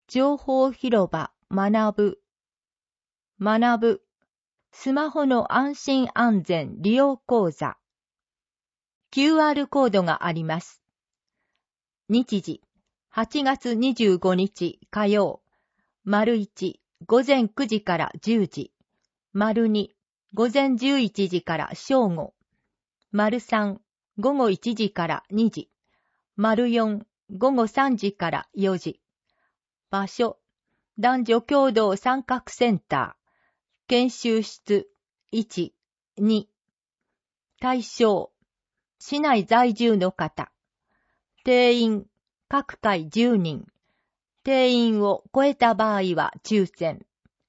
情報広場学ぶスマホの安心安全利用講座 QR コードがあります。日時8月25日火曜丸1午前9時から10時丸2午前11時から正午丸3午後1時から2時丸4午後3時から4時場所男女共同参画センター研修室1、2対象市内在住の方定員各回10人定員を超えた場合は抽選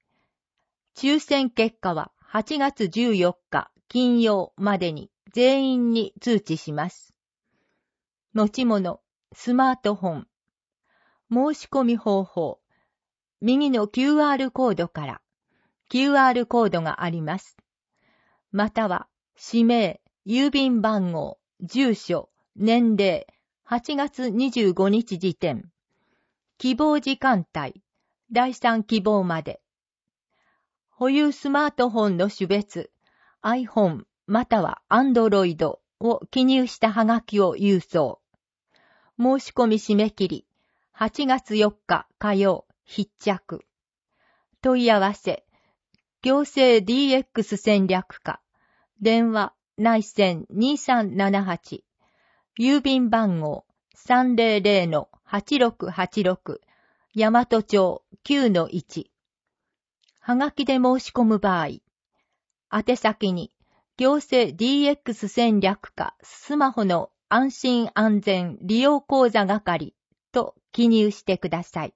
結果は8月14日金曜までに全員に通知します。持ち物スマートフォン申し込み方法右の QR コードから QR コードがあります。または氏名、郵便番号、住所、年齢、8月25日時点、希望時間帯、第3希望まで。保有スマートフォンの種別、iPhone または Android を記入したはがきを郵送。申し込み締め切り、8月4日火曜、必着。問い合わせ、行政 DX 戦略課、電話、内線2378、郵便番号 300-8686、大和町 9-1。はがきで申し込む場合、宛先に、行政 DX 戦略課スマホの安心安全利用講座係と記入してください。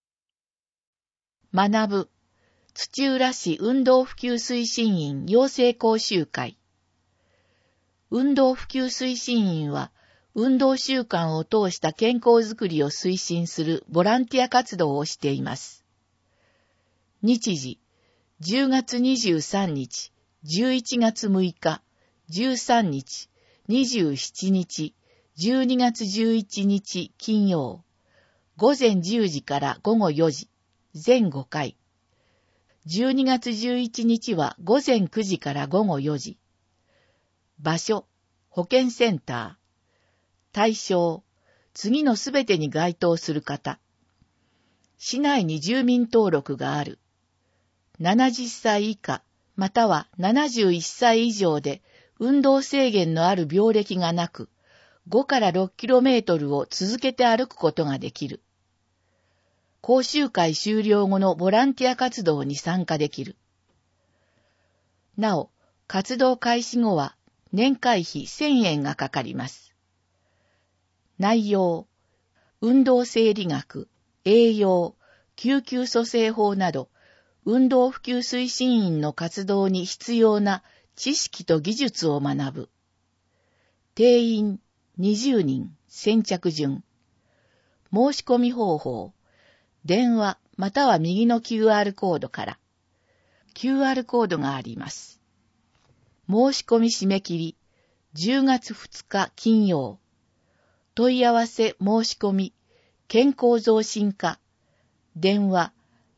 学ぶ、土浦市運動普及推進員養成講習会。運動普及推進員は、運動習慣を通した健康づくりを推進するボランティア活動をしています。日時、10月23日、11月6日、13日、27日、12月11日金曜、午前10時から午後4時、全5回。12月11日は午前9時から午後4時。場所、保健センター。対象、次のすべてに該当する方。市内に住民登録がある。70歳以下、または71歳以上で運動制限のある病歴がなく、5から6kmを続けて歩くことができる。講習会終了後のボランティア活動に参加できる。なお、活動開始後は年会費1000円がかかります。内容、運動生理学、栄養、救急蘇生法など、運動普及推進員の活動に必要な知識と技術を学ぶ。定員20人、先着順。申し込み方法、電話または右の QR コードから。QR コードがあります。申し込み締め切り、10月2日金曜。問い合わせ申し込み、健康増進課。電話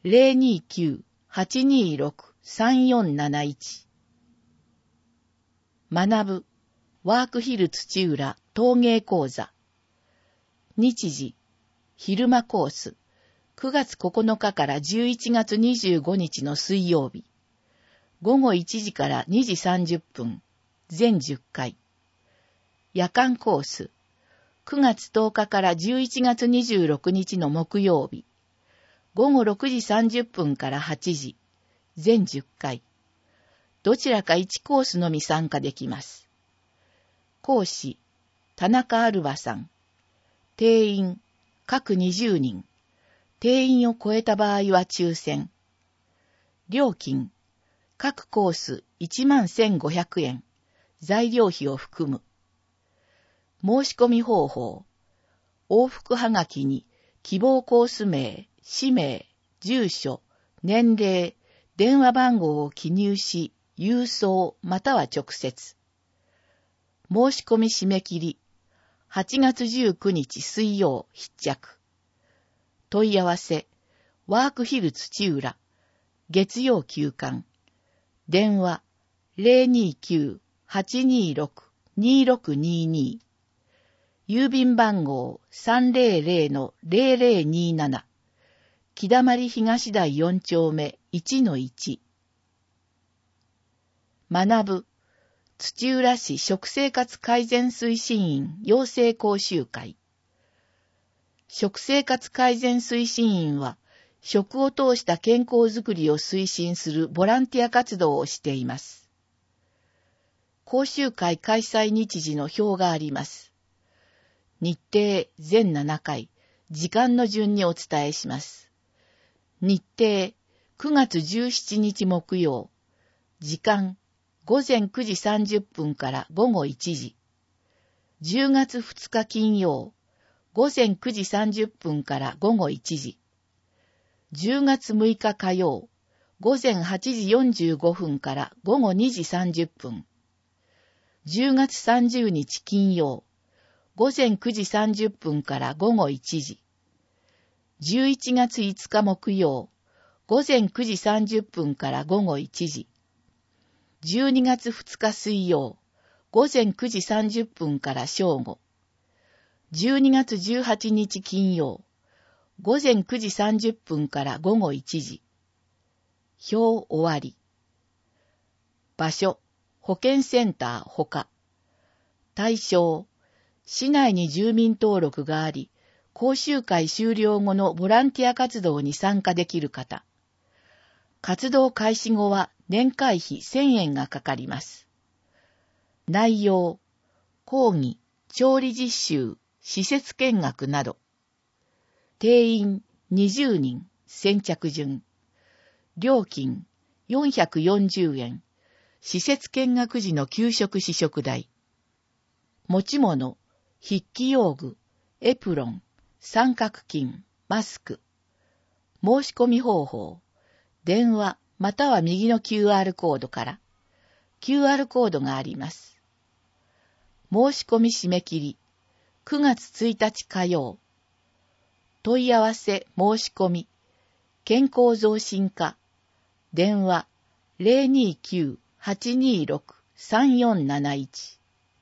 029-826-3471。学ぶ、ワークヒル土浦陶芸講座。日時、昼間コース。9月9日から11月25日の水曜日。午後1時から2時30分。全10回。夜間コース。9月10日から11月26日の木曜日。午後6時30分から8時。全10回。どちらか1コースのみ参加できます。講師、田中アルバさん。定員、各20人。定員を超えた場合は抽選。料金、各コース11,500円。材料費を含む。申し込み方法。往復はがきに希望コース名、氏名、住所、年齢、電話番号を記入し、郵送または直接。申し込み締め切り。8月19日水曜必着。問い合わせ、 ワークヒル土浦、月曜休館。電話 029-826-2622。郵便番号 300-0027。木だまり東台4丁目 1-1。学ぶ、土浦市食生活改善推進員養成講習会。食生活改善推進員は、食を通した健康づくりを推進するボランティア活動をしています。講習会開催日時の表があります。日程全7回、時間の順にお伝えします。日程9月17日木曜、時間午前9時30分から午後1時。10月2日金曜、午前9時30分から午後1時。10月6日火曜、午前8時45分から午後2時30分。10月30日金曜、午前9時30分から午後1時。11月5日木曜、午前9時30分から午後1時。12月2日水曜、午前9時30分から正午。12月18日金曜、午前9時30分から午後1時。表終わり。場所、保健センターほか。対象、市内に住民登録があり、講習会終了後のボランティア活動に参加できる方。活動開始後は年会費1000円がかかります。内容、講義、調理実習、施設見学など。定員20人、先着順。料金440円。施設見学時の給食試食代。持ち物、筆記用具、エプロン、三角巾、マスク。申し込み方法。電話または右の QR コードから。QR コードがあります。申し込み締め切り。9月1日火曜。問い合わせ申し込み。健康増進課。電話 029-826-3471。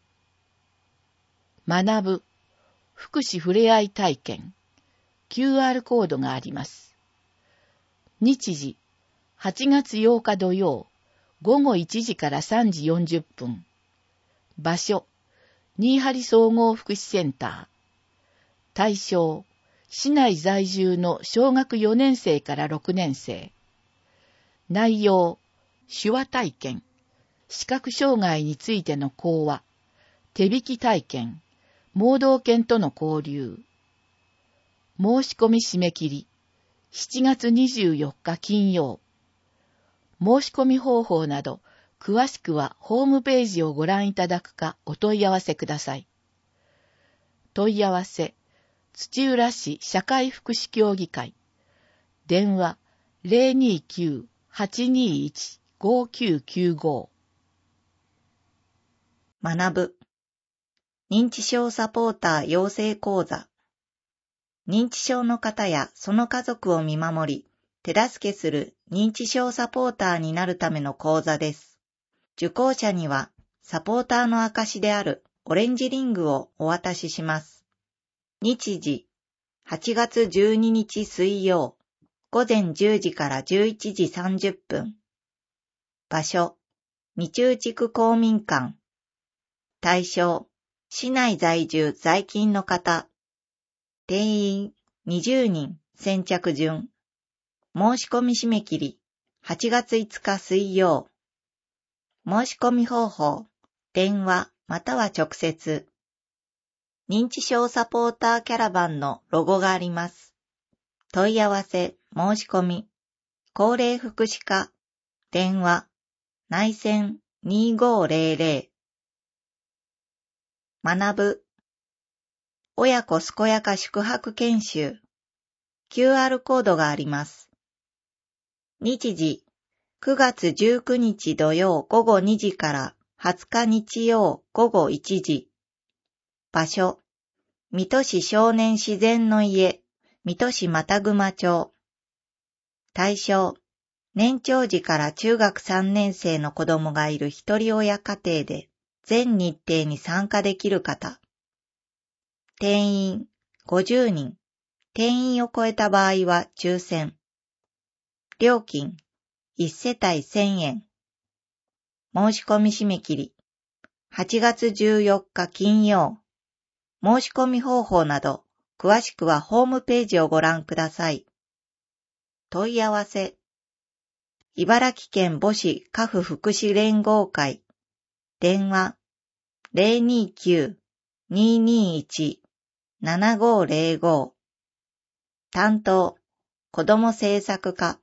学ぶ。福祉ふれあい体験。QR コードがあります。日時。8月8日土曜。午後1時から3時40分。場所。新張総合福祉センター。対象。市内在住の小学4年生から6年生。内容。手話体験。視覚障害についての講話。手引き体験。盲導犬との交流。申し込み締め切り。7月24日金曜。申し込み方法など、詳しくはホームページをご覧いただくかお問い合わせください。問い合わせ、土浦市社会福祉協議会。電話 029-821-5995。 学ぶ。認知症サポーター養成講座。認知症の方やその家族を見守り、手助けする認知症サポーターになるための講座です。受講者にはサポーターの証であるオレンジリングをお渡しします。日時、8月12日水曜、午前10時から11時30分。場所、二中地区公民館。対象、市内在住在勤の方。定員20人先着順。申し込み締め切り8月5日水曜。申し込み方法、電話または直接。認知症サポーターキャラバンのロゴがあります。問い合わせ、申し込み。高齢福祉課。電話、内線2500。学ぶ。親子健やか宿泊研修。QR コードがあります。日時、9月19日土曜午後2時から20日日曜午後1時。場所、水戸市少年自然の家、水戸市又熊町。 対象、年長児から中学3年生の子供がいる一人親家庭で全日程に参加できる方。定員50人。定員を超えた場合は抽選。料金1世帯1000円。申し込み締め切り8月14日金曜。申し込み方法など詳しくはホームページをご覧ください。問い合わせ。茨城県母子家父福祉連合会。電話029-221-7505。担当、子ども政策課。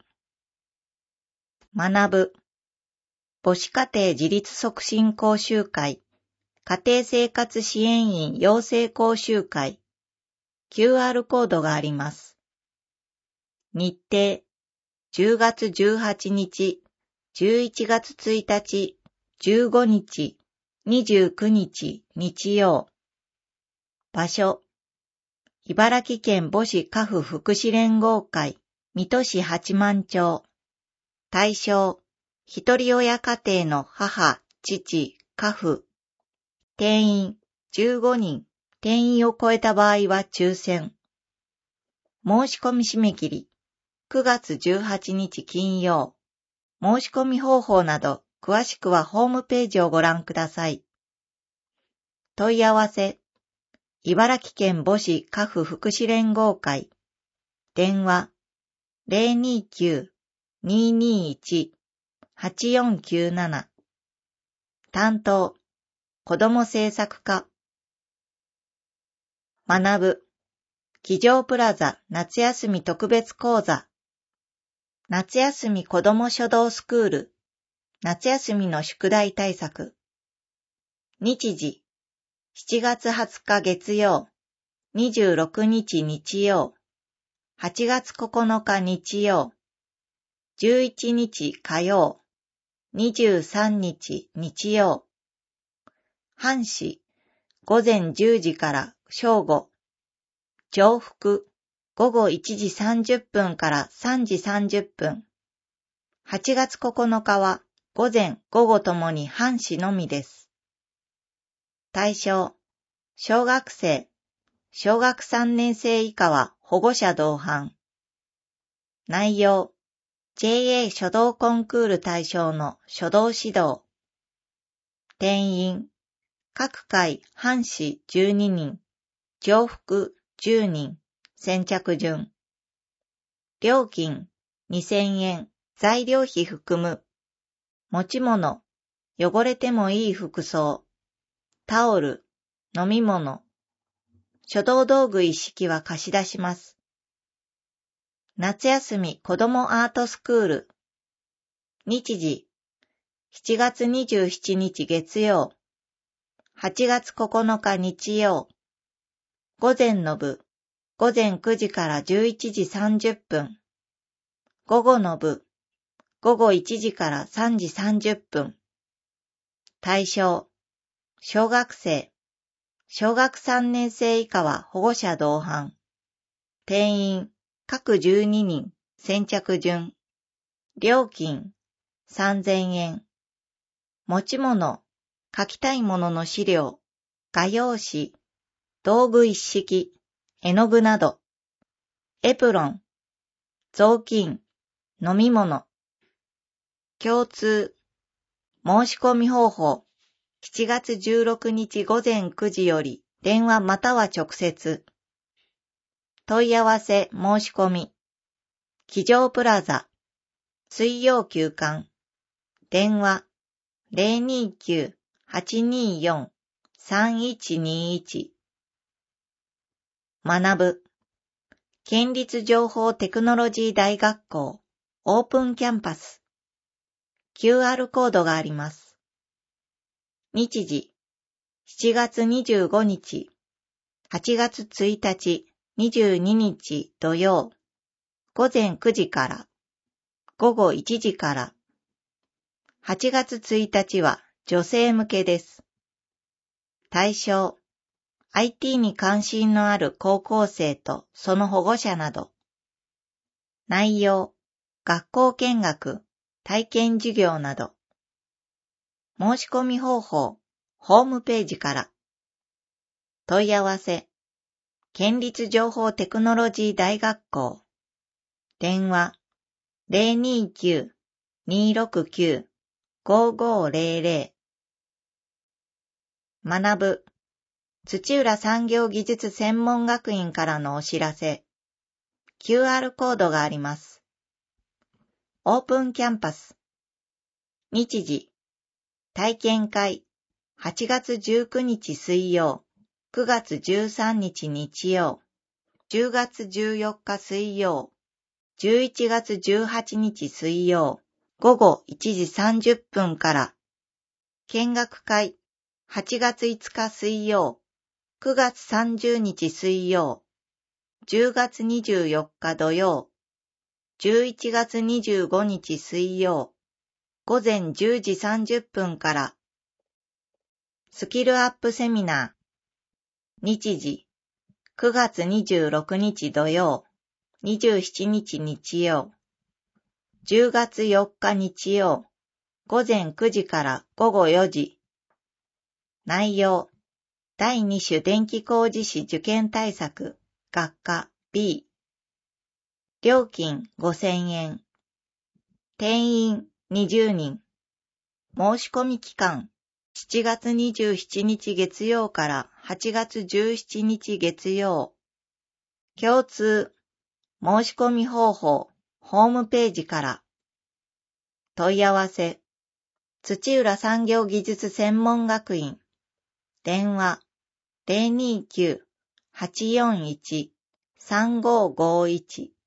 学ぶ。母子家庭自立促進講習会。家庭生活支援員養成講習会。QR コードがあります。日程。10月18日、11月1日、15日、29日、日曜。場所。茨城県母子家父福祉連合会、水戸市八幡町。対象。一人親家庭の母、父、家父。定員15人。定員を超えた場合は抽選。申し込み締め切り9月18日金曜。申し込み方法など詳しくはホームページをご覧ください。問い合わせ。茨城県母子家父福祉連合会。電話029-221-8497。担当、子ども政策課。学ぶ。机上プラザ夏休み特別講座。夏休み子ども書道スクール。夏休みの宿題対策。日時。7月20日月曜。26日日曜。8月9日日曜。11日火曜。23日日曜。半紙。午前10時から正午。重複。午後1時30分から3時30分。8月9日は午前午後ともに半紙のみです。対象。小学生。小学3年生以下は保護者同伴。内容。JA 書道コンクール対象の書道指導。定員。各回半紙12人。重複10人。先着順。料金2000円。材料費含む。持ち物。汚れてもいい服装。タオル。飲み物。書道道具一式は貸し出します。夏休み子どもアートスクール。日時。7月27日月曜。8月9日日曜。午前の部。午前9時から11時30分。午後の部。午後1時から3時30分。対象。小学生。小学3年生以下は保護者同伴。定員。各12人。先着順。料金。3000円。持ち物。書きたいものの資料。画用紙。道具一式。絵の具など。エプロン。雑巾。飲み物。共通。申し込み方法。7月16日午前9時より電話または直接。問い合わせ申し込み。机上プラザ。水曜休館。電話029-824-3121。学ぶ。県立情報テクノロジー大学校オープンキャンパス。QR コードがあります。日時。7月25日。8月1日。22日土曜。午前9時から。午後1時から。8月1日は女性向けです。対象。IT に関心のある高校生とその保護者など。内容。 学校見学、体験授業など。申し込み方法、ホームページから。問い合わせ、県立情報テクノロジー大学校。電話、029-269-5500。学ぶ、土浦産業技術専門学院からのお知らせ。QR コードがあります。オープンキャンパス。日時。体験会。8月19日水曜。9月13日日曜。10月14日水曜。11月18日水曜。午後1時30分から。見学会。8月5日水曜。9月30日水曜。10月24日土曜。11月25日水曜。午前10時30分から。スキルアップセミナー。日時。9月26日土曜。27日日曜。10月4日日曜。午前9時から午後4時。内容。第2種電気工事士受験対策。学科 B。料金5000円。定員20人。申し込み期間。7月27日月曜から8月17日月曜。共通。申し込み方法。ホームページから。問い合わせ。土浦産業技術専門学院。電話。029-841-3551